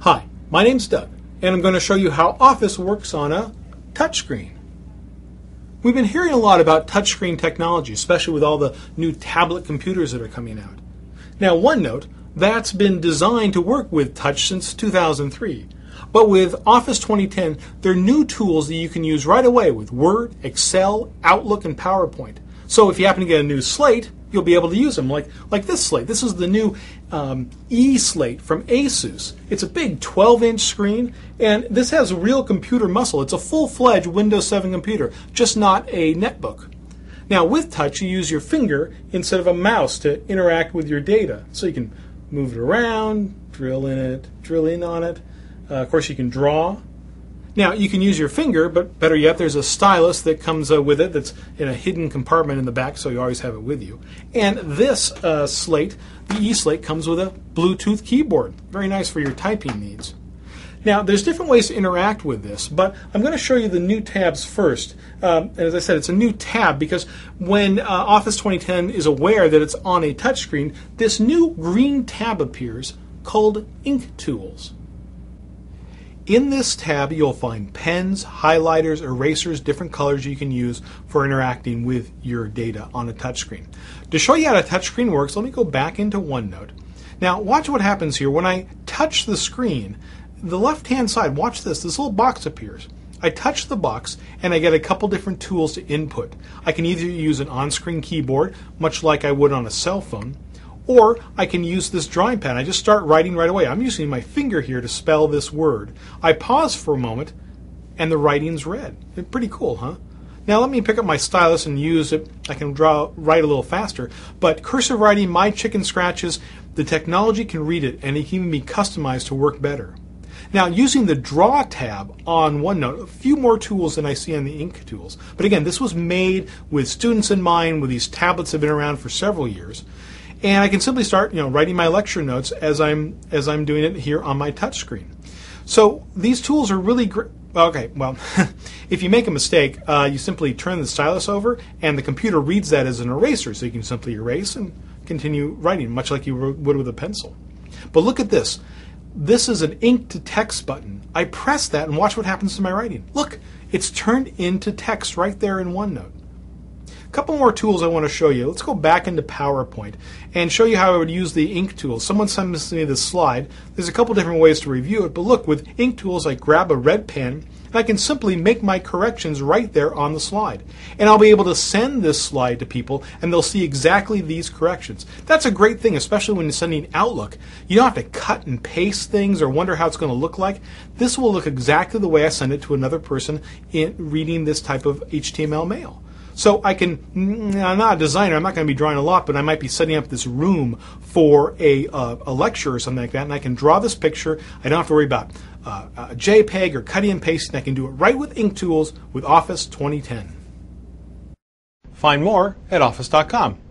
Hi, my name's Doug, and I'm going to show you how Office works on a touchscreen. We've been hearing a lot about touchscreen technology, especially with all the new tablet computers that are coming out. Now, OneNote, that's been designed to work with touch since 2003. But with Office 2010, there are new tools that you can use right away with Word, Excel, Outlook, and PowerPoint. So if you happen to get a new slate, you'll be able to use them, like this slate. This is the new E-Slate from Asus. It's a big 12-inch screen, and this has real computer muscle. It's a full-fledged Windows 7 computer, just not a netbook. Now, with touch, you use your finger instead of a mouse to interact with your data. So you can move it around, drill in on it. Of course, you can draw. Now, you can use your finger, but better yet, there's a stylus that comes with it that's in a hidden compartment in the back, so you always have it with you. And this slate, the E-Slate, comes with a Bluetooth keyboard. Very nice for your typing needs. Now, there's different ways to interact with this, but I'm going to show you the new tabs first. And as I said, it's a new tab because when Office 2010 is aware that it's on a touchscreen, this new green tab appears called Ink Tools. In this tab, you'll find pens, highlighters, erasers, different colors you can use for interacting with your data on a touchscreen. To show you how a touchscreen works, let me go back into OneNote. Now, watch what happens here. When I touch the screen, the left-hand side, watch this little box appears. I touch the box, and I get a couple different tools to input. I can either use an on-screen keyboard, much like I would on a cell phone, or I can use this drawing pad. I just start writing right away. I'm using my finger here to spell this word. I pause for a moment, and the writing's red. Pretty cool, huh? Now let me pick up my stylus and use it. I can write a little faster, but cursive writing, my chicken scratches, the technology can read it, and it can even be customized to work better. Now, using the Draw tab on OneNote, a few more tools than I see on the Ink Tools. But again, this was made with students in mind, with these tablets that have been around for several years. And I can simply start, writing my lecture notes as I'm doing it here on my touch screen. So these tools are really great. Okay, well, if you make a mistake, you simply turn the stylus over, and the computer reads that as an eraser, so you can simply erase and continue writing, much like you would with a pencil. But look at this. This is an ink to text button. I press that and watch what happens to my writing. Look, it's turned into text right there in OneNote. A couple more tools I want to show you. Let's go back into PowerPoint and show you how I would use the Ink Tools. Someone sent me this slide. There's a couple different ways to review it, but look, with Ink Tools I grab a red pen and I can simply make my corrections right there on the slide. And I'll be able to send this slide to people and they'll see exactly these corrections. That's a great thing, especially when you're sending Outlook. You don't have to cut and paste things or wonder how it's going to look like. This will look exactly the way I send it to another person reading this type of HTML mail. So I'm not a designer, I'm not going to be drawing a lot, but I might be setting up this room for a lecture or something like that, and I can draw this picture. I don't have to worry about a JPEG or cutting and pasting. I can do it right with Ink Tools with Office 2010. Find more at office.com.